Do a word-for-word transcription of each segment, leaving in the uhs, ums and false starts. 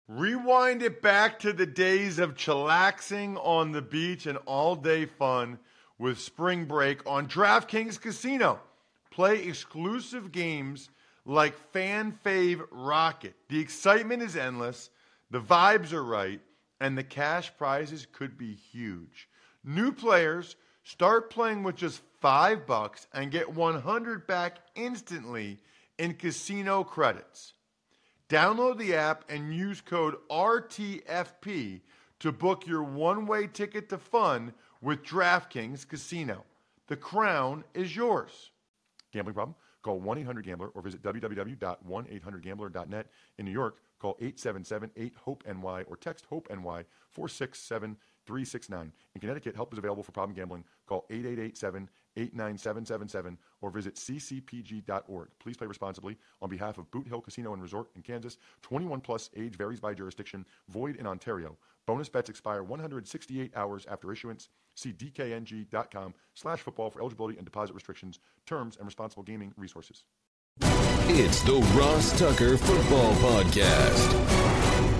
Rewind it back to the days of chillaxing on the beach and all-day fun with Spring Break on DraftKings Casino. Play exclusive games like Fan Fave Rocket. The excitement is endless, the vibes are right, and the cash prizes could be huge. New players start playing with just five bucks and get one hundred back instantly in casino credits. Download the app and use code R T F P to book your one-way ticket to fun with DraftKings Casino. The crown is yours. Gambling problem? Call one eight hundred gambler or visit w w w dot one eight hundred gambler dot net. In New York, call eight seven seven eight hope N Y or text HOPE-NY four six seven three six nine. In Connecticut, help is available for problem gambling. Call eight eight eight seven eight nine seven seven seven or visit c c p g dot org. Please play responsibly. On behalf of Boot Hill Casino and Resort in Kansas, twenty-one plus, age varies by jurisdiction, void in Ontario. Bonus bets expire one hundred sixty-eight hours after issuance. See d k n g dot com slash football for eligibility and deposit restrictions, terms, and responsible gaming resources. It's the Ross Tucker Football Podcast.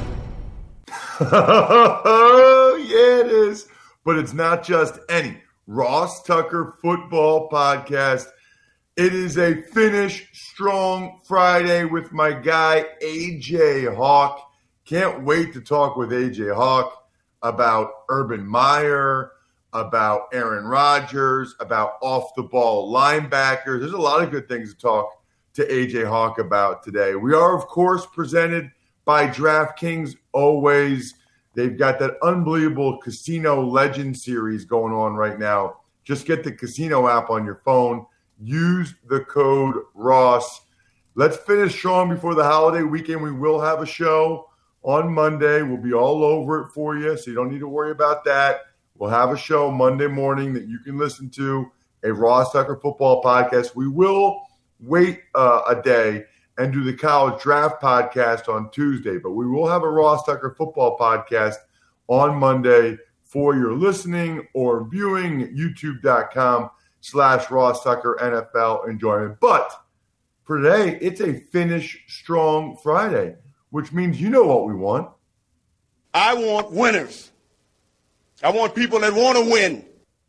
Oh, yeah, it is. But it's not just any Ross Tucker Football Podcast. It is a Finish Strong Friday with my guy, A J Hawk. Can't wait to talk with A J Hawk about Urban Meyer, about Aaron Rodgers, about off-the-ball linebackers. There's a lot of good things to talk to A J Hawk about today. We are, of course, presented by DraftKings always. They've got that unbelievable Casino Legend series going on right now. Just get the Casino app on your phone. Use the code Ross. Let's finish strong before the holiday weekend. We will have a show on Monday. We'll be all over it for you, so you don't need to worry about that. We'll have a show Monday morning that you can listen to, a Ross Tucker Football Podcast. We will wait uh, a day and do the College Draft Podcast on Tuesday, but we will have a Ross Tucker Football Podcast on Monday for your listening or viewing at youtube.com slash Ross Tucker NFL enjoyment. But for today, it's a Finish Strong Friday, which means you know what we want. I want winners. I want people that want to win.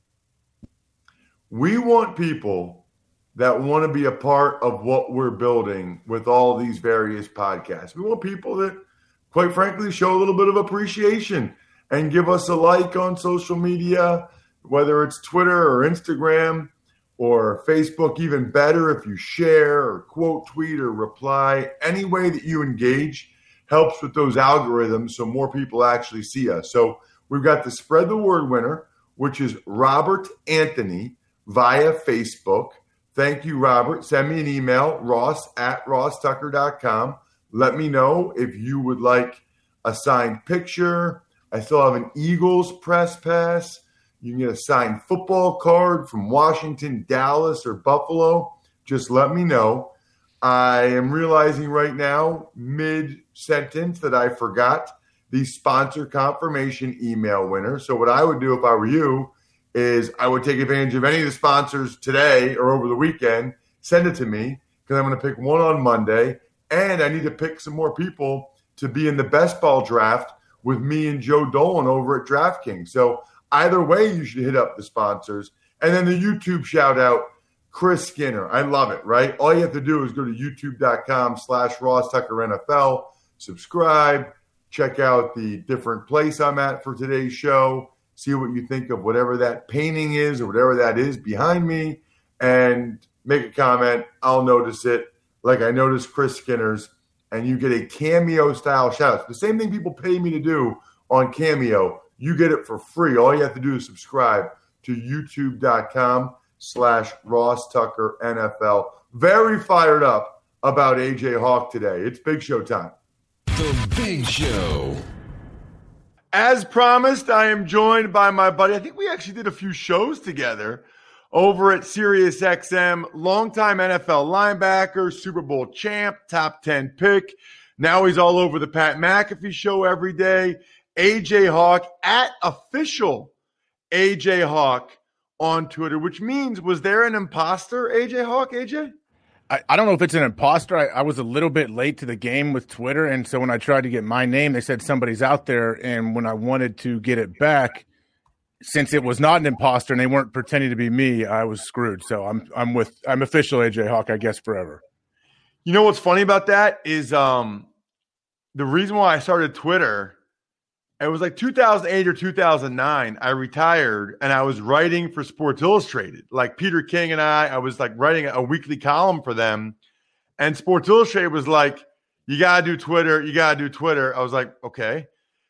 We want people that want to be a part of what we're building with all these various podcasts. We want people that, quite frankly, show a little bit of appreciation and give us a like on social media, whether it's Twitter or Instagram or Facebook, even better if you share or quote tweet or reply. Any way that you engage helps with those algorithms so more people actually see us. So we've got the Spread the Word winner, which is Robert Anthony via Facebook. Thank you, Robert. Send me an email, ross at ross tucker dot com. Let me know if you would like a signed picture. I still have an Eagles press pass. You can get a signed football card from Washington, Dallas, or Buffalo. Just let me know. I am realizing right now, mid-sentence, that I forgot the sponsor confirmation email winner. So what I would do if I were you is I would take advantage of any of the sponsors today or over the weekend, send it to me, because I'm going to pick one on Monday, and I need to pick some more people to be in the best ball draft with me and Joe Dolan over at DraftKings. So either way, you should hit up the sponsors. And then the YouTube shout-out, Chris Skinner. I love it, right? All you have to do is go to youtube.com slash Ross Tucker NFL, subscribe, check out the different place I'm at for today's show, see what you think of whatever that painting is or whatever that is behind me, and make a comment. I'll notice it like I noticed Chris Skinner's, and you get a Cameo-style shout-out. The same thing people pay me to do on Cameo. You get it for free. All you have to do is subscribe to youtube.com slash Ross Tucker NFL. Very fired up about A J Hawk today. It's Big Show time. The Big Show. As promised, I am joined by my buddy. I think we actually did a few shows together over at SiriusXM. Longtime N F L linebacker, Super Bowl champ, top ten pick. Now he's all over the Pat McAfee show every day. A J Hawk at official A J Hawk on Twitter, which means, was there an imposter, A J Hawk, A J? I, I don't know if it's an imposter. I, I was a little bit late to the game with Twitter, and so when I tried to get my name, they said somebody's out there, and when I wanted to get it back, since it was not an imposter and they weren't pretending to be me, I was screwed. So I'm I'm with I'm official A J Hawk, I guess, forever. You know what's funny about that is um, the reason why I started Twitter, it was like two thousand eight or two thousand nine. I retired and I was writing for Sports Illustrated. Like Peter King and I, I was like writing a weekly column for them. And Sports Illustrated was like, you got to do Twitter. You got to do Twitter. I was like, okay.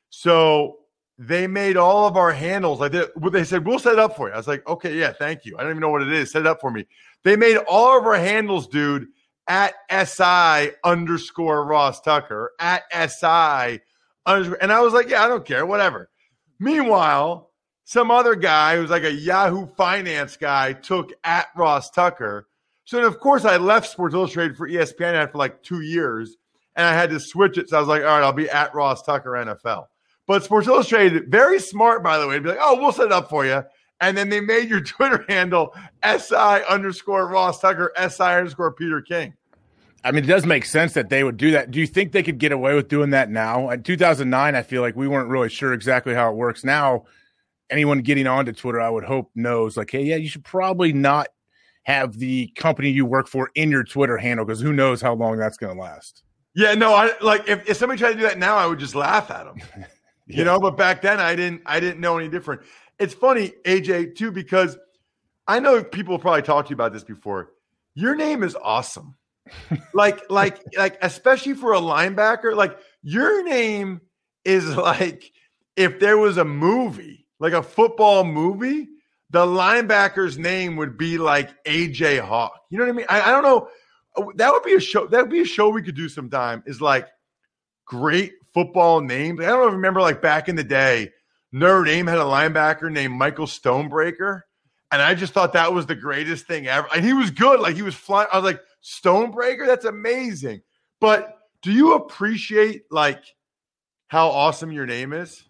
So they made all of our handles. Like they, they said, we'll set it up for you. I was like, okay, yeah, thank you. I don't even know what it is. Set it up for me. They made all of our handles, dude, at S I underscore Ross Tucker, at S I underscore. And I was like, yeah, I don't care, whatever. Meanwhile, some other guy who's like a Yahoo Finance guy took at Ross Tucker. So then, of course, I left Sports Illustrated for E S P N for like two years, and I had to switch it. So I was like, all right, I'll be at Ross Tucker N F L. But Sports Illustrated, very smart, by the way, to be like, oh, we'll set it up for you. And then they made your Twitter handle S I underscore Ross Tucker, S I underscore Peter King. I mean, it does make sense that they would do that. Do you think they could get away with doing that now? In two thousand nine, I feel like we weren't really sure exactly how it works. Now, anyone getting onto Twitter, I would hope, knows, like, hey, yeah, you should probably not have the company you work for in your Twitter handle because who knows how long that's going to last. Yeah, no, I like if, if somebody tried to do that now, I would just laugh at them. yeah. You know, but back then I didn't I didn't know any different. It's funny, A J, too, because I know people probably talked to you about this before. Your name is awesome. like, like, like, especially for a linebacker, like your name is like if there was a movie, like a football movie, the linebacker's name would be like A J Hawk. You know what I mean? I, I don't know. That would be a show. That would be a show we could do sometime. Is like great football names. I don't know if you remember, like back in the day, Notre Dame had a linebacker named Michael Stonebreaker, and I just thought that was the greatest thing ever. And he was good. Like he was flying. I was like, Stonebreaker? That's amazing. But do you appreciate like how awesome your name is?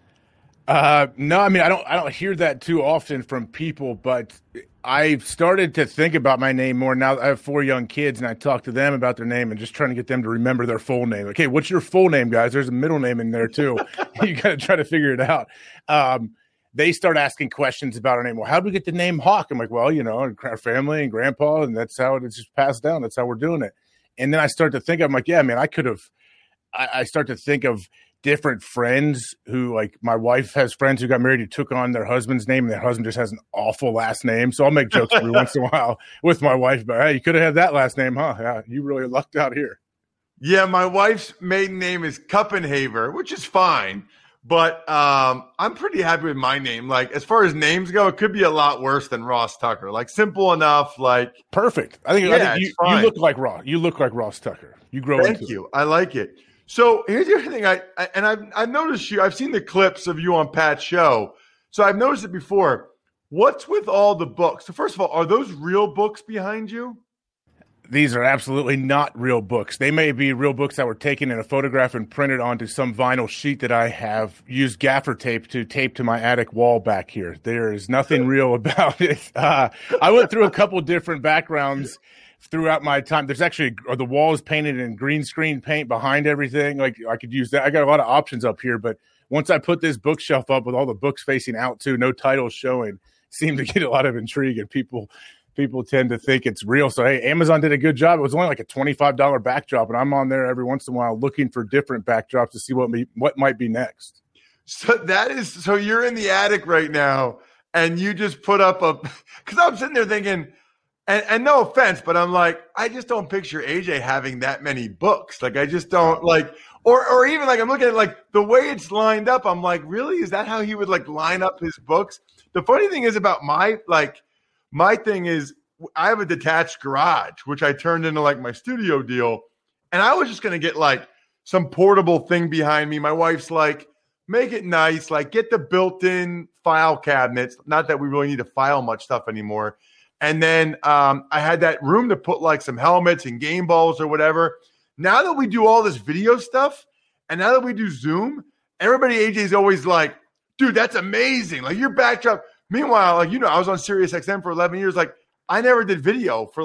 Uh, no, I mean, I don't, I don't hear that too often from people, but I've started to think about my name more now. I have four young kids and I talk to them about their name and just trying to get them to remember their full name. Okay. What's your full name, guys? There's a middle name in there too. You got to try to figure it out. Um, they start asking questions about our name. Well, how do we get the name Hawk? I'm like, well, you know, our family and grandpa, and that's how it's just passed down. That's how we're doing it. And then I start to think, I'm like, yeah, man, I could have, I, I start to think of different friends who, like, my wife has friends who got married who took on their husband's name and their husband just has an awful last name. So I'll make jokes every once in a while with my wife about, hey, you could have had that last name, huh? Yeah, you really lucked out here. Yeah, my wife's maiden name is Kuppenhaver, which is fine. But um, I'm pretty happy with my name. Like, as far as names go, it could be a lot worse than Ross Tucker. Like, simple enough. Like, perfect. I think, yeah, I think you, you look like Ross. You look like Ross Tucker. You grow Thank into you. it. I like it. So here's the other thing. I, I and I've I've noticed you. I've seen the clips of you on Pat's show. So I've noticed it before. What's with all the books? So first of all, are those real books behind you? These are absolutely not real books. They may be real books that were taken in a photograph and printed onto some vinyl sheet that I have used gaffer tape to tape to my attic wall back here. There is nothing real about it. Uh, I went through a couple different backgrounds throughout my time. There's actually the wall is painted in green screen paint behind everything. Like I could use that. I got a lot of options up here, but once I put this bookshelf up with all the books facing out too, no titles showing, seemed to get a lot of intrigue and people People tend to think it's real. So, hey, Amazon did a good job. It was only like a twenty-five dollars backdrop, and I'm on there every once in a while looking for different backdrops to see what me, what might be next. So that is – so you're in the attic right now, and you just put up a – because I'm sitting there thinking and, – and no offense, but I'm like, I just don't picture A J having that many books. Like, I just don't – like – or or even like I'm looking at like the way it's lined up. I'm like, really? Is that how he would like line up his books? The funny thing is about my like – my thing is I have a detached garage, which I turned into like my studio deal. And I was just going to get like some portable thing behind me. My wife's like, make it nice. Like get the built-in file cabinets. Not that we really need to file much stuff anymore. And then um, I had that room to put like some helmets and game balls or whatever. Now that we do all this video stuff and now that we do Zoom, everybody A J's always like, dude, that's amazing. Like your backdrop. Meanwhile, like, you know, I was on Sirius X M for eleven years. Like, I never did video for like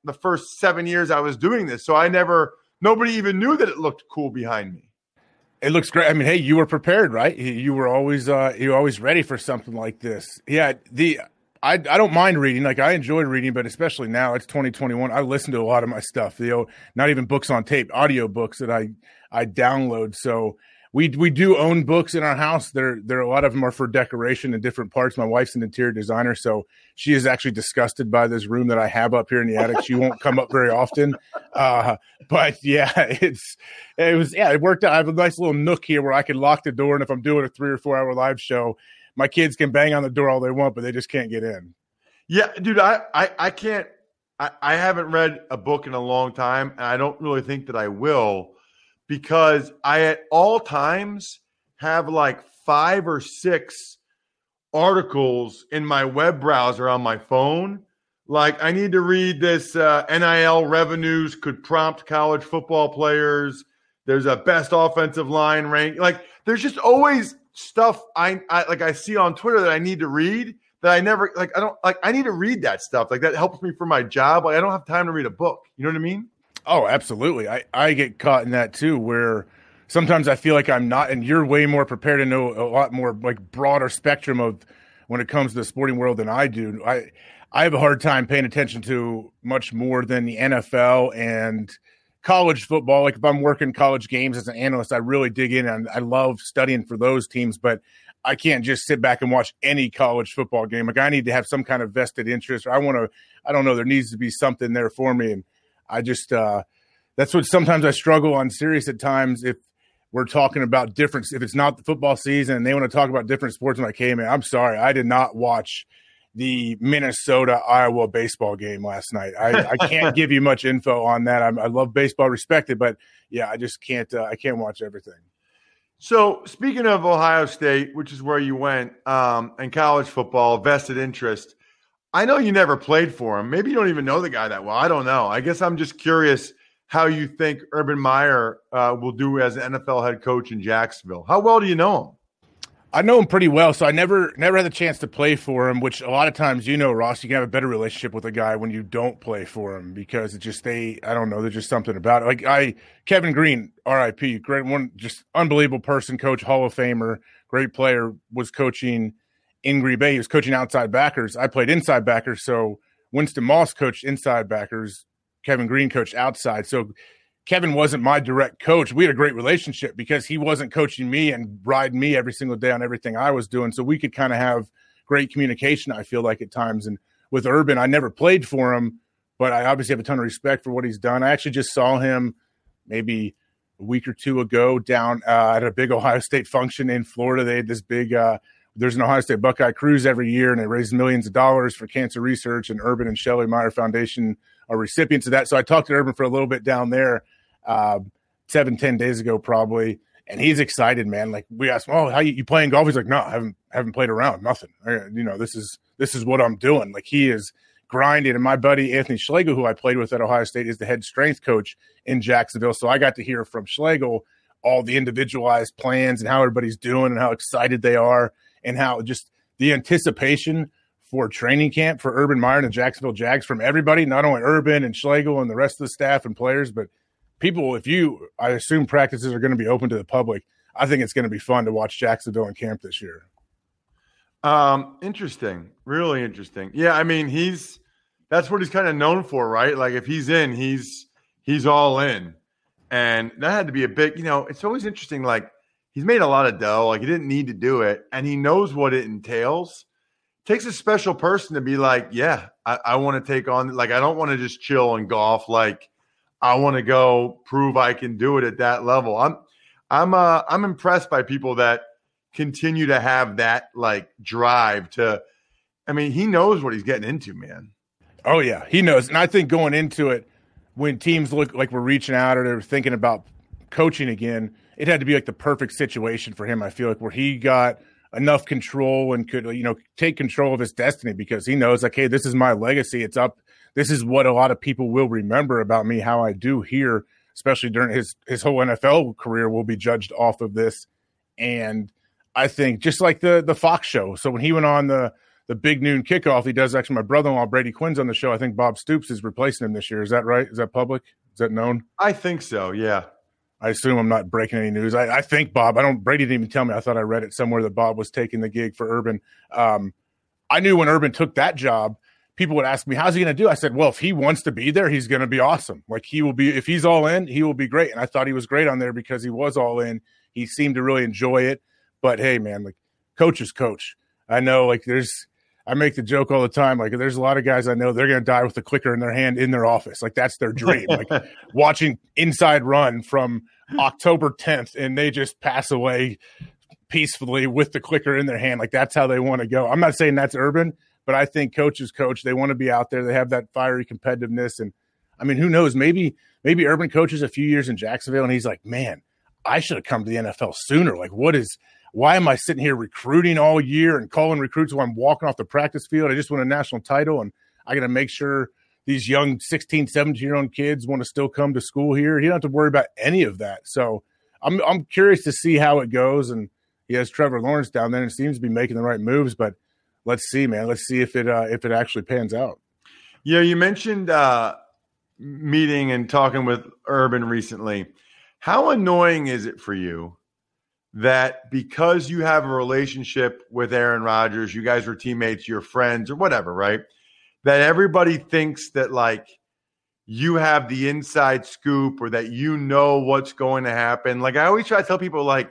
the first seven years I was doing this. So I never, nobody even knew that it looked cool behind me. It looks great. I mean, hey, you were prepared, right? You were always, uh, you were always ready for something like this. Yeah. The, I, I don't mind reading. Like, I enjoy reading, but especially now it's twenty twenty-one. I listen to a lot of my stuff, you know, not even books on tape, audio books that I, I download. So we, we do own books in our house. There, there, a lot of them are for decoration in different parts. My wife's an interior designer, so she is actually disgusted by this room that I have up here in the attic. She won't come up very often. Uh, but yeah, it's, it was, yeah, it worked out. I have a nice little nook here where I can lock the door. And if I'm doing a three or four hour live show, my kids can bang on the door all they want, but they just can't get in. Yeah, dude, I, I, I can't, I, I haven't read a book in a long time, and I don't really think that I will, because I at all times have like five or six articles in my web browser on my phone. Like, I need to read this uh, N I L revenues could prompt college football players. There's a best offensive line rank. Like, there's just always stuff I, I like I see on Twitter that I need to read that I never like. I don't like. I need to read that stuff. Like, that helps me for my job. Like, I don't have time to read a book. You know what I mean? Oh, absolutely. I, I get caught in that too, where sometimes I feel like I'm not, and you're way more prepared to know a lot more like broader spectrum of when it comes to the sporting world than I do. I I have a hard time paying attention to much more than the N F L and college football. Like, if I'm working college games as an analyst, I really dig in, and I love studying for those teams, but I can't just sit back and watch any college football game. Like, I need to have some kind of vested interest, or I want to, I don't know, there needs to be something there for me. And I just, uh, that's what sometimes I struggle on Sirius at times. If we're talking about different, if it's not the football season and they want to talk about different sports, I'm like, hey man, I'm sorry, I did not watch the Minnesota-Iowa baseball game last night. I, I can't give you much info on that. I'm, I love baseball, respect it, but yeah, I just can't. Uh, I can't watch everything. So, speaking of Ohio State, which is where you went, um, and college football, vested interest, I know you never played for him. Maybe you don't even know the guy that well. I don't know. I guess I'm just curious how you think Urban Meyer uh, will do as an N F L head coach in Jacksonville. How well do you know him? I know him pretty well, so I never never had the chance to play for him, which a lot of times, you know, Ross, you can have a better relationship with a guy when you don't play for him because it just, they, I don't know, there's just something about it. Like, I, Kevin Green, R I P, great one, just unbelievable person, coach, Hall of Famer, great player, was coaching in Green Bay. He was coaching outside backers. I played inside backers, so Winston Moss coached inside backers. Kevin Green coached outside. So Kevin wasn't my direct coach. We had a great relationship because he wasn't coaching me and riding me every single day on everything I was doing. So we could kind of have great communication, I feel like, at times. And with Urban, I never played for him, but I obviously have a ton of respect for what he's done. I actually just saw him maybe a week or two ago down uh, at a big Ohio State function in Florida. They had this big uh, – there's an Ohio State Buckeye Cruise every year, and they raise millions of dollars for cancer research, and Urban and Shelley Meyer Foundation are recipients of that. So I talked to Urban for a little bit down there. Uh, seven, ten days ago, probably. And he's excited, man. Like, we asked him, oh, how you, you playing golf? He's like, no, I haven't, haven't played around, nothing. I, you know, this is, this is what I'm doing. Like, he is grinding. And my buddy, Anthony Schlegel, who I played with at Ohio State, is the head strength coach in Jacksonville. So I got to hear from Schlegel all the individualized plans and how everybody's doing and how excited they are and how just the anticipation for training camp for Urban Meyer and the Jacksonville Jags from everybody, not only Urban and Schlegel and the rest of the staff and players, but people, if you, I assume practices are going to be open to the public. I think it's going to be fun to watch Jacksonville in camp this year. Um, interesting. Really interesting. Yeah. I mean, he's, that's what he's kind of known for, right? Like, if he's in, he's, he's all in. And that had to be a big, you know, it's always interesting. Like, he's made a lot of dough. Like, he didn't need to do it. And he knows what it entails. It takes a special person to be like, yeah, I, I want to take on, like, I don't want to just chill and golf. Like, I want to go prove I can do it at that level. I'm, I'm, uh, I'm impressed by people that continue to have that like drive to. I mean, he knows what he's getting into, man. Oh yeah, he knows. And I think going into it, when teams look like we're reaching out or they're thinking about coaching again, it had to be like the perfect situation for him. I feel like where he got enough control and could, you know, take control of his destiny because he knows, like, hey, this is my legacy. It's up. This is what a lot of people will remember about me, how I do here, especially during his, his whole N F L career will be judged off of this. And I think just like the, the Fox show. So when he went on the, the Big Noon Kickoff. He does actually. My brother-in-law Brady Quinn's on the show. I think Bob Stoops is replacing him this year. Is that right? Is that public? Is that known? I think so. Yeah. I assume I'm not breaking any news. I, I think Bob. I don't. Brady didn't even tell me. I thought I read it somewhere that Bob was taking the gig for Urban. Um, I knew when Urban took that job, people would ask me, how's he going to do? I said, well, if he wants to be there, he's going to be awesome. Like he will be, if he's all in, he will be great. And I thought he was great on there because he was all in. He seemed to really enjoy it. But hey, man, like coach is coach. I know like there's, I make the joke all the time. Like there's a lot of guys I know they're going to die with a clicker in their hand in their office. Like that's their dream. Like watching Inside Run from October tenth and they just pass away peacefully with the clicker in their hand. Like that's how they want to go. I'm not saying that's Urban, but I think coaches coach. They want to be out there. They have that fiery competitiveness. And I mean, who knows? Maybe maybe Urban coaches a few years in Jacksonville, and he's like, man, I should have come to the N F L sooner. Like, what is – why am I sitting here recruiting all year and calling recruits while I'm walking off the practice field? I just won a national title, and I got to make sure these young sixteen, seventeen-year-old kids want to still come to school here. He don't have to worry about any of that. So I'm I'm curious to see how it goes. And he has Trevor Lawrence down there and seems to be making the right moves, but – let's see, man. Let's see if it uh, if it actually pans out. Yeah, you mentioned uh, meeting and talking with Urban recently. How annoying is it for you that because you have a relationship with Aaron Rodgers, you guys were teammates, you're friends or whatever, right? That everybody thinks that like you have the inside scoop or that you know what's going to happen. Like I always try to tell people, like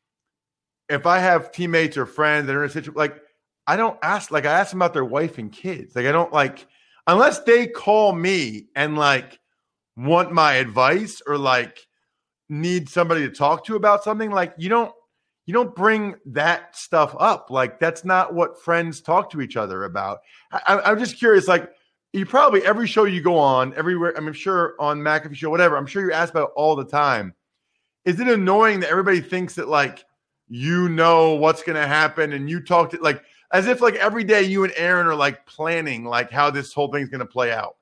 if I have teammates or friends that are in a situation, like I don't ask, like I ask them about their wife and kids. Like I don't like, unless they call me and like want my advice or like need somebody to talk to about something, like you don't, you don't bring that stuff up. Like that's not what friends talk to each other about. I, I'm just curious, like you probably, every show you go on, everywhere, I'm sure on McAfee show, whatever, I'm sure you're asked about it all the time. Is it annoying that everybody thinks that like, you know what's going to happen and you talk to like, as if like every day you and Aaron are like planning like how this whole thing's going to play out?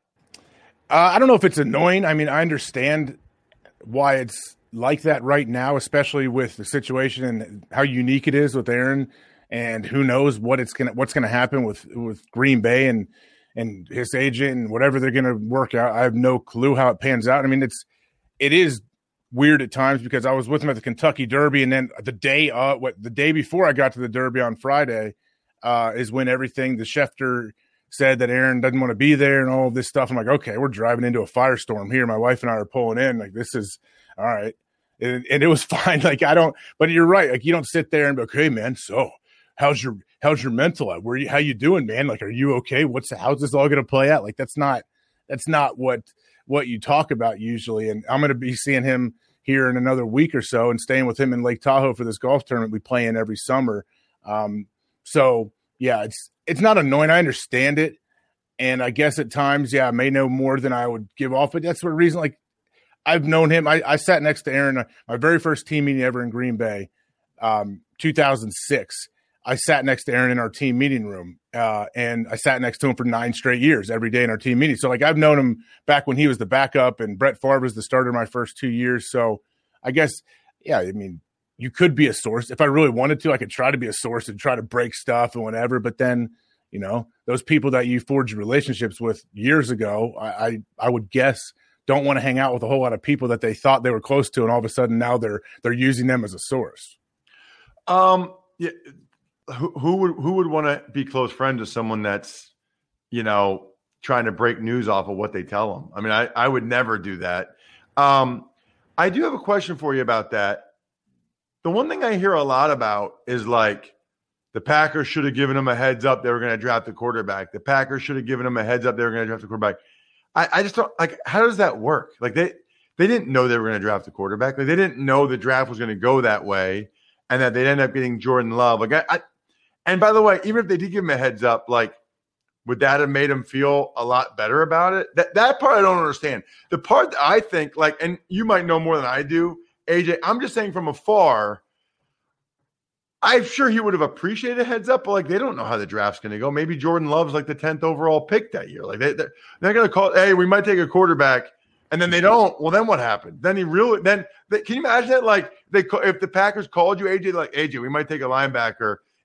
Uh, I don't know if it's annoying. I mean, I understand why it's like that right now, especially with the situation and how unique it is with Aaron, and who knows what it's gonna what's gonna happen with with Green Bay and and his agent and whatever they're gonna work out. I have no clue how it pans out. I mean, it's it is weird at times because I was with him at the Kentucky Derby, and then the day uh what the day before I got to the Derby on Friday. Uh, is when everything, the Schefter said that Aaron doesn't want to be there and all of this stuff. I'm like, okay, we're driving into a firestorm here. My wife and I are pulling in. Like, this is all right. And, and it was fine. Like, I don't, but you're right. Like, you don't sit there and be like, hey, man, so how's your, how's your mental at? Where you, how you doing, man? Like, are you okay? What's, how's this all going to play out? Like, that's not, that's not what, what you talk about usually. And I'm going to be seeing him here in another week or so and staying with him in Lake Tahoe for this golf tournament we play in every summer. Um, So, yeah, it's it's not annoying. I understand it. And I guess at times, yeah, I may know more than I would give off. But that's the reason, like, I've known him. I, I sat next to Aaron, uh, my very first team meeting ever in Green Bay, um, two thousand six. I sat next to Aaron in our team meeting room. Uh, and I sat next to him for nine straight years, every day in our team meeting. So, like, I've known him back when he was the backup and Brett Favre was the starter my first two years. So, I guess, yeah, I mean, you could be a source. If I really wanted to, I could try to be a source and try to break stuff and whatever. But then, you know, those people that you forged relationships with years ago, I, I, I would guess don't want to hang out with a whole lot of people that they thought they were close to, and all of a sudden now they're they're using them as a source. Um, yeah, who, who would who would want to be close friends with someone that's, you know, trying to break news off of what they tell them? I mean, I, I would never do that. Um, I do have a question for you about that. The one thing I hear a lot about is like the Packers should have given them a heads up they were going to draft the quarterback. The Packers should have given them a heads up they were going to draft the quarterback. I, I just don't like, how does that work? Like they they didn't know they were going to draft the quarterback. Like they didn't know the draft was going to go that way and that they'd end up getting Jordan Love. Like I, I and by the way, even if they did give him a heads up, like would that have made him feel a lot better about it? That that part I don't understand. The part that I think like, and you might know more than I do, A J, I'm just saying from afar, I'm sure he would have appreciated a heads up, but like they don't know how the draft's going to go. Maybe Jordan Love's like the tenth overall pick that year. Like they, they're, they're going to call, hey, we might take a quarterback, and then they don't. Well, then what happened? Then he really, then they, can you imagine that? Like they, if the Packers called you, A J, like A J, we might take a linebacker,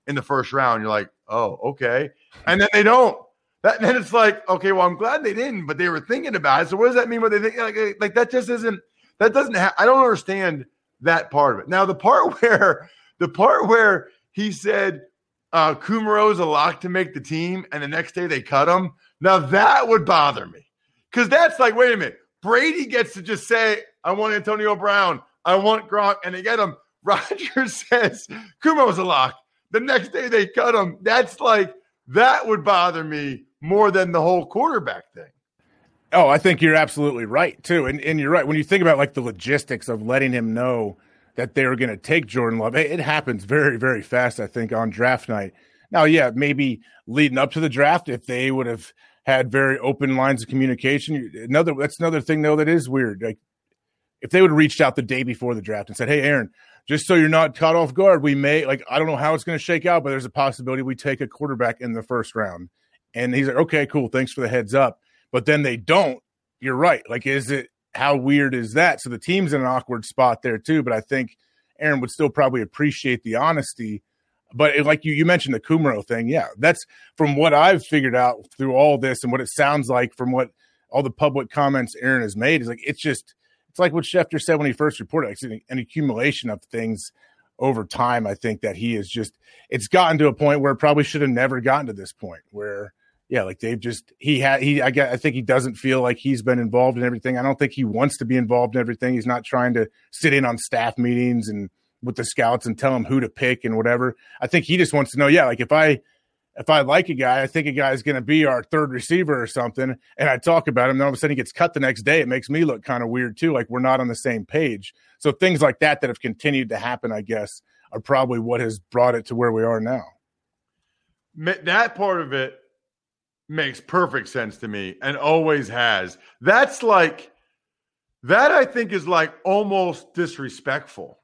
in the first round. You're like, oh, okay. And then they don't. That, then it's like, okay, well, I'm glad they didn't, but they were thinking about it. So what does that mean? What they think? Like, like that just isn't, that doesn't have, I don't understand that part of it. Now, the part where, the part where he said uh, Kumero's a lock to make the team and the next day they cut him. Now that would bother me. Because that's like, wait a minute. Brady gets to just say, I want Antonio Brown. I want Gronk. And they get him. Rodgers says Kumero's a lock. The next day they cut him. That's like, that would bother me more than the whole quarterback thing. Oh, I think you're absolutely right, too. And and you're right. When you think about, like, the logistics of letting him know that they were going to take Jordan Love, it, it happens very, very fast, I think, on draft night. Now, yeah, maybe leading up to the draft, if they would have had very open lines of communication. Another That's another thing, though, that is weird. Like, if they would have reached out the day before the draft and said, hey, Aaron, just so you're not caught off guard, we may, like, I don't know how it's going to shake out, but there's a possibility we take a quarterback in the first round. And he's like, okay, cool. Thanks for the heads up. But then they don't. You're right. Like, is it, how weird is that? So the team's in an awkward spot there too. But I think Aaron would still probably appreciate the honesty. But it, like you, you mentioned the Kumaro thing. Yeah, that's from what I've figured out through all this and what it sounds like from what all the public comments Aaron has made is like, it's just, it's like what Schefter said when he first reported, like it's an accumulation of things over time. I think that he is just, it's gotten to a point where it probably should have never gotten to this point where, yeah, like they've just, he had, he, I get, I think he doesn't feel like he's been involved in everything. I don't think he wants to be involved in everything. He's not trying to sit in on staff meetings and with the scouts and tell them who to pick and whatever. I think he just wants to know, yeah, like if I, if I like a guy, I think a guy is going to be our third receiver or something, and I talk about him, then all of a sudden he gets cut the next day. It makes me look kind of weird too, like we're not on the same page. So things like that that have continued to happen, I guess, are probably what has brought it to where we are now. That part of it makes perfect sense to me and always has. That's like, that I think is like almost disrespectful.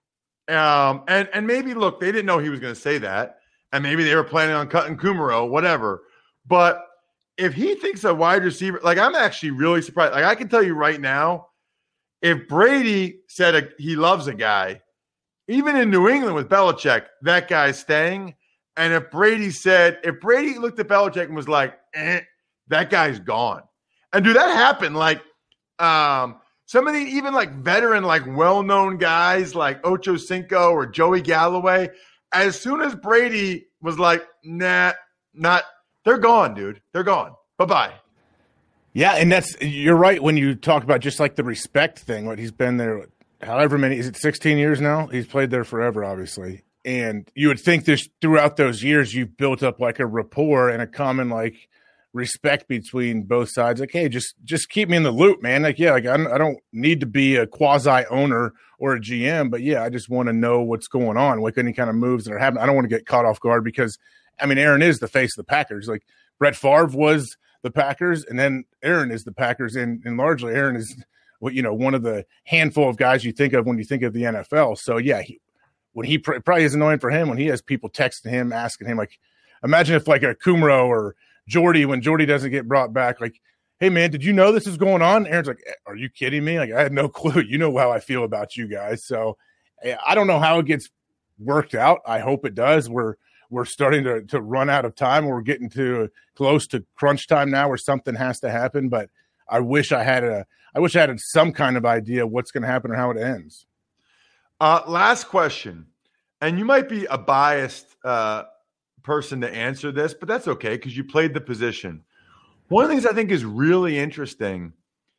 Um, and, and maybe, look, they didn't know he was going to say that. And maybe they were planning on cutting Kumaro, whatever. But if he thinks a wide receiver, like I'm actually really surprised. Like I can tell you right now, if Brady said a, he loves a guy, even in New England with Belichick, that guy's staying. And if Brady said, if Brady looked at Belichick and was like, eh, that guy's gone. And do that happen? Like um, some of the even like veteran, like well-known guys like Ocho Cinco or Joey Galloway, as soon as Brady was like, nah, not, they're gone, dude. They're gone. Bye-bye. Yeah, and that's, you're right when you talk about just like the respect thing. What he's been there, however many, is it sixteen years now? He's played there forever, obviously. And you would think this throughout those years, you've built up like a rapport and a common like respect between both sides. Like, hey, just just keep me in the loop, man. Like, yeah, like I don't, I don't need to be a quasi owner or a G M, but yeah, I just want to know what's going on, like any kind of moves that are happening. I don't want to get caught off guard because, I mean, Aaron is the face of the Packers. Like Brett Favre was the Packers, and then Aaron is the Packers, and, and largely Aaron is, well, you know, one of the handful of guys you think of when you think of the N F L. So yeah, he, when he pr- probably is annoying for him when he has people texting him, asking him, like, imagine if like a Kumaro or Jordy, when Jordy doesn't get brought back, like, hey man, did you know this is going on? Aaron's like, are you kidding me? Like, I had no clue. You know how I feel about you guys. So I don't know how it gets worked out. I hope it does. We're, we're starting to, to run out of time. We're getting to close to crunch time now where something has to happen. But I wish I had a, I wish I had some kind of idea what's going to happen or how it ends. Uh, last question. And you might be a biased uh, person to answer this, but that's okay because you played the position. One of the things I think is really interesting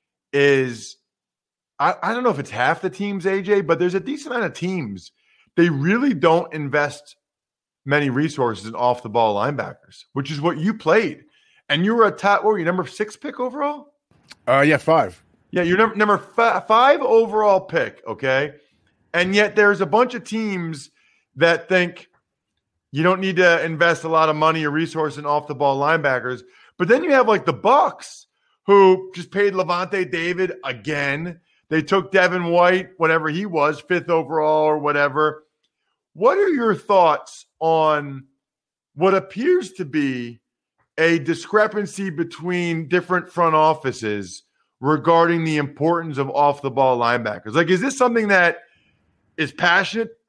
is, I, I don't know if it's half the teams, A J, but there's a decent amount of teams. They really don't invest many resources in off-the-ball linebackers, which is what you played. And you were a top, what were you, number six pick overall? Uh, yeah, five. Yeah, you're number, number f- five overall pick, okay? And yet there's a bunch of teams that think you don't need to invest a lot of money or resource in off-the-ball linebackers. But then you have like the Bucs, who just paid Levante David again. They took Devin White, whatever he was, fifth overall or whatever. What are your thoughts on what appears to be a discrepancy between different front offices regarding the importance of off-the-ball linebackers? Like, is this something that is passionate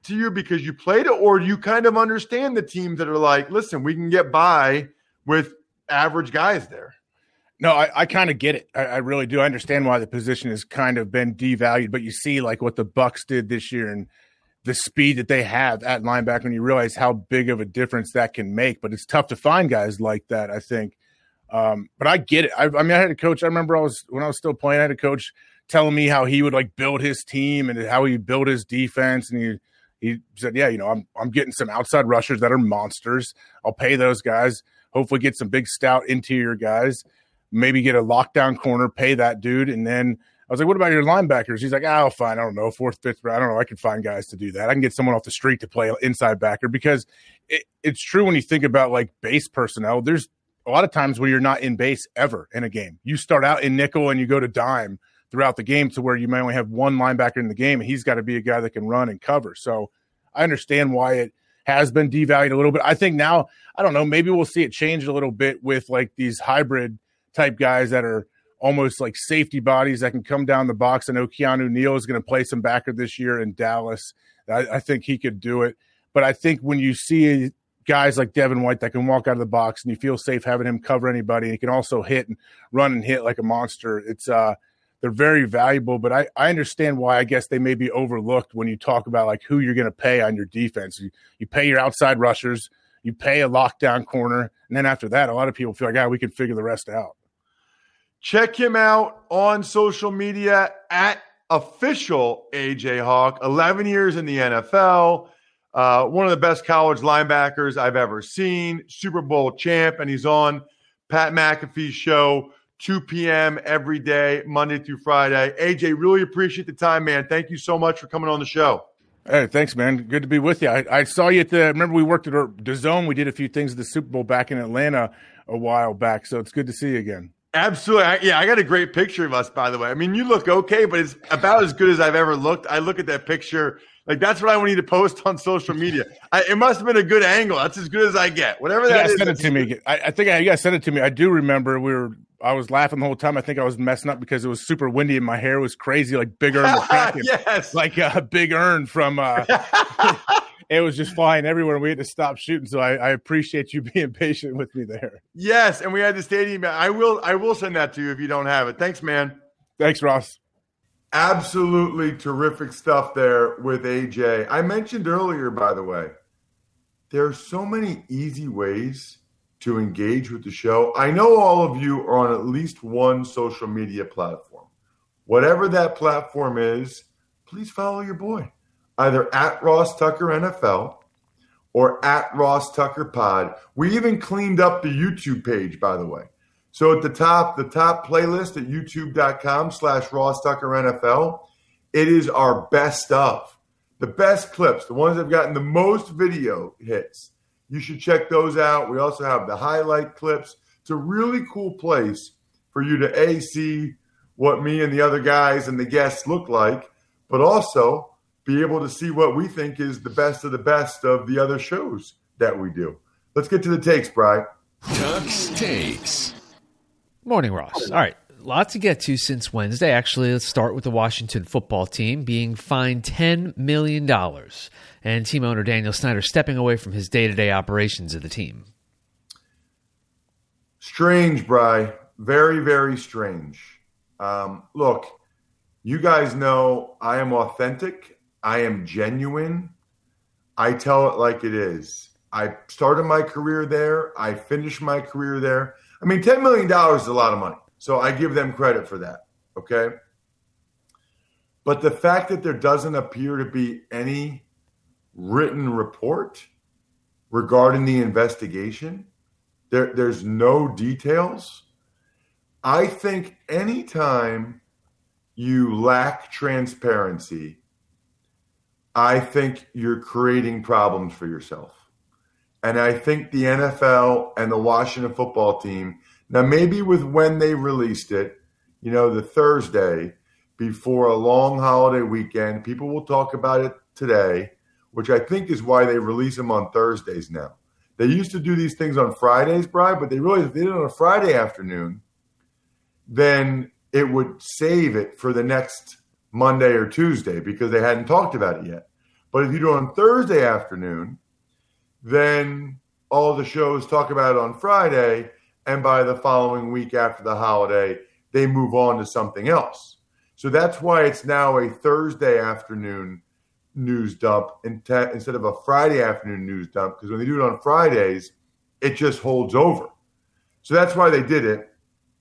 to you because you played it, or do you kind of understand the teams that are like, listen, we can get by with average guys there? No, I, I kind of get it. I, I really do. I understand why the position has kind of been devalued, but you see like what the Bucs did this year and the speed that they have at linebacker, and you realize how big of a difference that can make. But it's tough to find guys like that, I think. Um, but I get it. I, I mean, I had a coach. I remember I was when I was still playing, I had a coach telling me how he would like build his team and how he build his defense. And he he said, yeah, you know, I'm I'm getting some outside rushers that are monsters. I'll pay those guys. Hopefully get some big, stout interior guys. Maybe get a lockdown corner, pay that dude. And then I was like, what about your linebackers? He's like, oh, fine. I don't know. Fourth, fifth, I don't know. I can find guys to do that. I can get someone off the street to play inside backer because it, it's true when you think about like base personnel. There's a lot of times where you're not in base ever in a game. You start out in nickel and you go to dime throughout the game to where you may only have one linebacker in the game, and he's got to be a guy that can run and cover. So I understand why it has been devalued a little bit. I think now, I don't know, maybe we'll see it change a little bit with like these hybrid type guys that are almost like safety bodies that can come down the box. I know Keanu Neal is going to play some backer this year in Dallas. I, I think he could do it. But I think when you see guys like Devin White that can walk out of the box and you feel safe having him cover anybody, and he can also hit and run and hit like a monster, it's uh, they're very valuable. But I, I understand why I guess they may be overlooked when you talk about like who you're going to pay on your defense. You, you pay your outside rushers, you pay a lockdown corner, and then after that, a lot of people feel like, ah, we can figure the rest out. Check him out on social media at official A J Hawk. eleven years in the N F L. Uh, one of the best college linebackers I've ever seen. Super Bowl champ, and he's on Pat McAfee's show, two p.m. every day, Monday through Friday. A J, really appreciate the time, man. Thank you so much for coming on the show. Hey, thanks, man. Good to be with you. I, I saw you at the – remember we worked at the Zone. We did a few things at the Super Bowl back in Atlanta a while back, so it's good to see you again. Absolutely. I, yeah, I got a great picture of us, by the way. I mean, you look okay, but it's about as good as I've ever looked. I look at that picture, like that's what I need to post on social media. I, it must have been a good angle. That's as good as I get. Whatever that you is. Send it to me. I, I think I, you guys sent it to me. I do remember we were – I was laughing the whole time. I think I was messing up because it was super windy and my hair was crazy, like Big Earn McCracken. Yes. Like a uh, Big Earn from uh, – it was just flying everywhere. We had to stop shooting, so I, I appreciate you being patient with me there. Yes, and we had the stadium. I will I will send that to you if you don't have it. Thanks, man. Thanks, Ross. Absolutely terrific stuff there with A J. I mentioned earlier, by the way, there are so many easy ways to engage with the show. I know all of you are on at least one social media platform. Whatever that platform is, please follow your boy. Either at Ross Tucker N F L or at Ross Tucker Pod. We even cleaned up the YouTube page, by the way. So at the top, the top playlist at youtube.com slash Ross Tucker NFL, it is our best of. The best clips, the ones that have gotten the most video hits. You should check those out. We also have the highlight clips. It's a really cool place for you to A, see what me and the other guys and the guests look like, but also be able to see what we think is the best of the best of the other shows that we do. Let's get to the takes, Bri. Tuck's Takes. Morning, Ross. All right, lots to get to since Wednesday. Actually, let's start with the Washington football team being fined ten million dollars and team owner Daniel Snyder stepping away from his day-to-day operations of the team. Strange, Bri. Very, very strange. Um, look, you guys know I am authentic. I am genuine. I tell it like it is. I started my career there. I finished my career there. I mean, ten million dollars is a lot of money, so I give them credit for that, okay? But the fact that there doesn't appear to be any written report regarding the investigation, there, there's no details. I think anytime you lack transparency, I think you're creating problems for yourself. And I think the N F L and the Washington football team, now maybe with when they released it, you know, the Thursday before a long holiday weekend, people will talk about it today, which I think is why they release them on Thursdays now. They used to do these things on Fridays, Brian, but they realized if they did it on a Friday afternoon, then it would save it for the next Monday or Tuesday because they hadn't talked about it yet. But if you do it on Thursday afternoon, then all the shows talk about it on Friday, and by the following week after the holiday, they move on to something else. So that's why it's now a Thursday afternoon news dump instead of a Friday afternoon news dump, because when they do it on Fridays, it just holds over. So that's why they did it.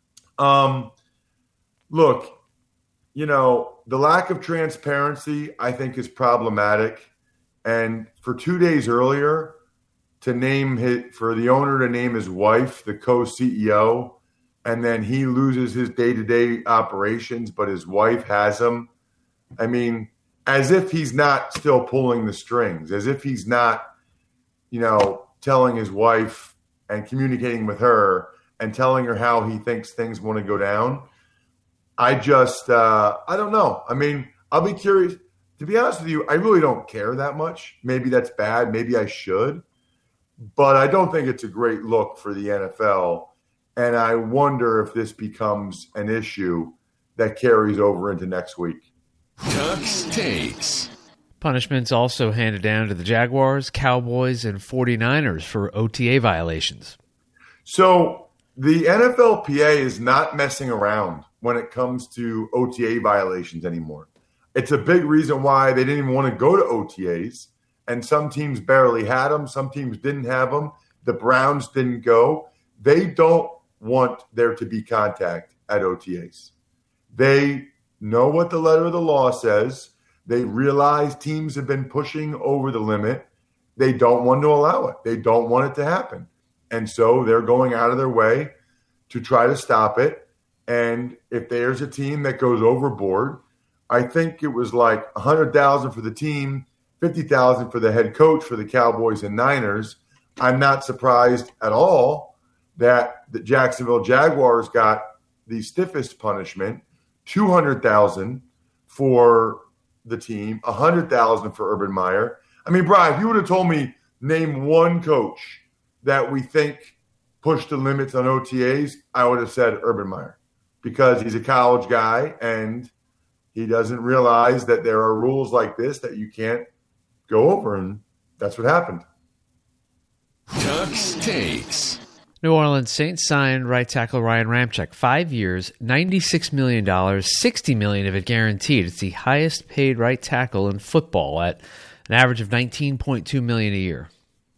Um, look, you know, the lack of transparency, I think, is problematic. And for two days earlier, to name his, for the owner to name his wife the co-C E O, and then he loses his day-to-day operations, but his wife has him. I mean, as if he's not still pulling the strings, as if he's not, you know, telling his wife and communicating with her and telling her how he thinks things want to go down. I just, uh, I don't know. I mean, I'll be curious. To be honest with you, I really don't care that much. Maybe that's bad. Maybe I should. But I don't think it's a great look for the N F L. And I wonder if this becomes an issue that carries over into next week. Tux Takes. Punishments also handed down to the Jaguars, Cowboys, and 49ers for O T A violations. So the N F L P A is not messing around when it comes to O T A violations anymore. It's a big reason why they didn't even want to go to O T As. And some teams barely had them. Some teams didn't have them. The Browns didn't go. They don't want there to be contact at O T As. They know what the letter of the law says. They realize teams have been pushing over the limit. They don't want to allow it. They don't want it to happen. And so they're going out of their way to try to stop it. And if there's a team that goes overboard, I think it was like one hundred thousand dollars for the team, fifty thousand dollars for the head coach for the Cowboys and Niners. I'm not surprised at all that the Jacksonville Jaguars got the stiffest punishment, two hundred thousand dollars for the team, one hundred thousand dollars for Urban Meyer. I mean, Brian, if you would have told me name one coach that we think pushed the limits on O T As, I would have said Urban Meyer, because he's a college guy and he doesn't realize that there are rules like this that you can't go over, and that's what happened. Tux Takes. New Orleans Saints signed right tackle Ryan Ramczyk, five years, ninety-six million dollars, sixty million dollars of it guaranteed. It's the highest paid right tackle in football at an average of nineteen point two million dollars a year.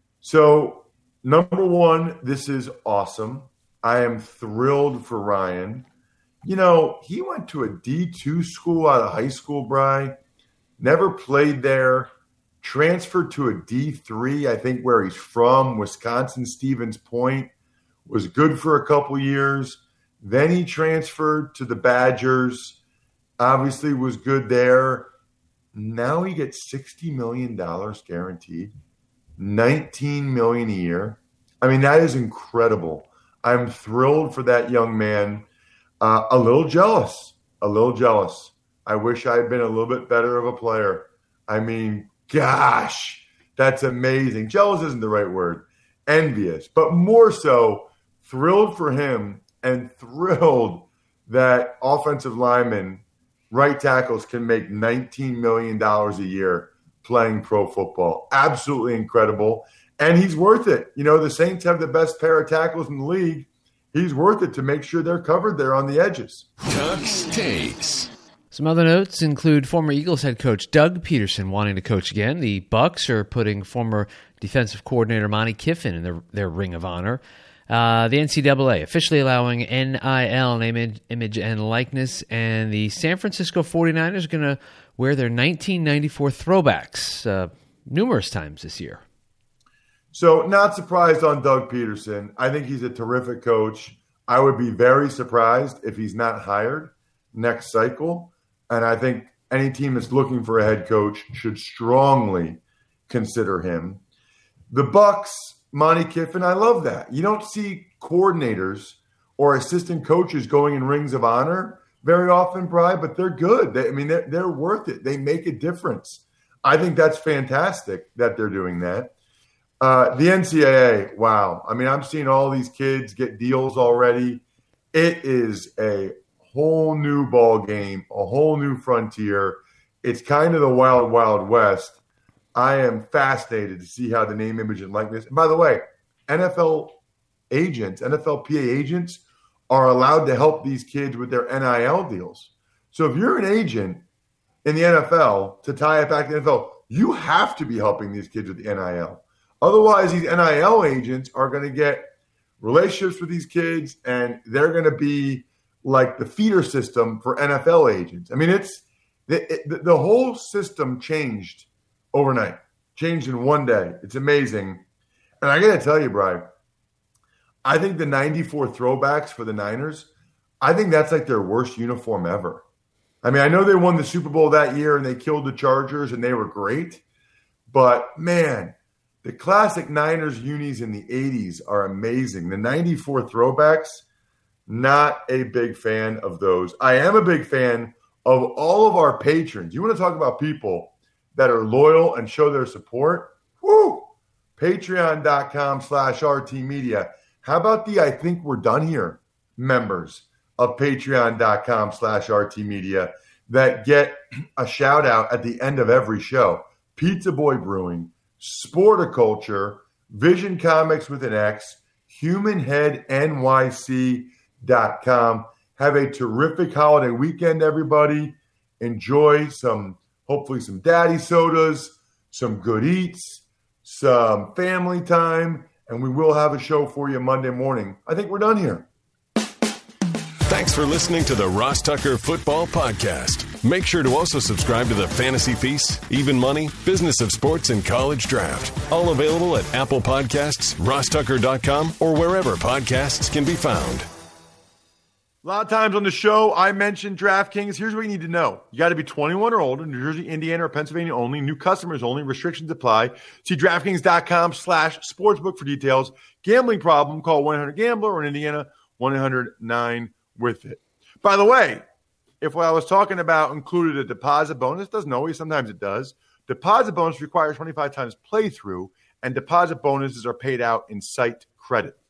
So, number one, this is awesome. I am thrilled for Ryan. You know, he went to a D two school out of high school, Bri. Never played there. Transferred to a D three, I think where he's from, Wisconsin, Stevens Point. Was good for a couple years. Then he transferred to the Badgers. Obviously was good there. Now he gets sixty million dollars guaranteed. nineteen million dollars a year. I mean, that is incredible. I'm thrilled for that young man. Uh, a little jealous. A little jealous. I wish I had been a little bit better of a player. I mean, gosh, that's amazing. Jealous isn't the right word. Envious. But more so, thrilled for him and thrilled that offensive linemen, right tackles, can make nineteen million dollars a year playing pro football. Absolutely incredible. And he's worth it. You know, the Saints have the best pair of tackles in the league. He's worth it to make sure they're covered there on the edges. Tux Takes. Some other notes include former Eagles head coach Doug Peterson wanting to coach again. The Bucs are putting former defensive coordinator Monty Kiffin in their, their ring of honor. Uh, the N C double A officially allowing N I L, name, image, and likeness, and the San Francisco forty-niners are going to wear their nineteen ninety-four throwbacks uh, numerous times this year. So not surprised on Doug Peterson. I think he's a terrific coach. I would be very surprised if he's not hired next cycle. And I think any team that's looking for a head coach should strongly consider him. The Bucs, Monty Kiffin, I love that. You don't see coordinators or assistant coaches going in rings of honor very often, Bri, but they're good. They, I mean, they're, they're worth it. They make a difference. I think that's fantastic that they're doing that. Uh, the N C double A, wow. I mean, I'm seeing all these kids get deals already. It is a whole new ball game, a whole new frontier. It's kind of the wild, wild west. I am fascinated to see how the name, image, and likeness. And by the way, N F L agents, N F L P A agents are allowed to help these kids with their N I L deals. So if you're an agent in the N F L, to tie it back to the N F L, you have to be helping these kids with the N I L. Otherwise, these N I L agents are going to get relationships with these kids, and they're going to be like the feeder system for N F L agents. I mean, it's the, it, the whole system changed overnight, changed in one day. It's amazing. And I got to tell you, Brian, I think the ninety-four throwbacks for the Niners, I think that's like their worst uniform ever. I mean, I know they won the Super Bowl that year and they killed the Chargers and they were great. But, man, the classic Niners unis in the eighties are amazing. The ninety-four throwbacks, not a big fan of those. I am a big fan of all of our patrons. You want to talk about people that are loyal and show their support? Woo! Patreon.com slash RT Media. How about the I think we're done here members of Patreon.com slash RT Media that get a shout out at the end of every show? Pizza Boy Brewing, Sporticulture, Vision Comics with an X, human head N Y C dot com. Have a terrific holiday weekend, everybody. Enjoy some, hopefully some daddy sodas, some good eats, some family time, and we will have a show for you Monday morning. I think we're done here. Thanks for listening to the Ross Tucker Football Podcast. Make sure to also subscribe to the Fantasy Feast, Even Money, Business of Sports, and College Draft. All available at Apple Podcasts, ross tucker dot com, or wherever podcasts can be found. A lot of times on the show, I mentioned DraftKings. Here's what you need to know. You got to be twenty-one or older, New Jersey, Indiana, or Pennsylvania only. New customers only. Restrictions apply. See DraftKings.com slash sportsbook for details. Gambling problem, call one eight hundred gambler, or in Indiana, one eight hundred nine with it. By the way, if what I was talking about included a deposit bonus, doesn't always, sometimes it does. Deposit bonus requires twenty-five times playthrough, and deposit bonuses are paid out in site credit.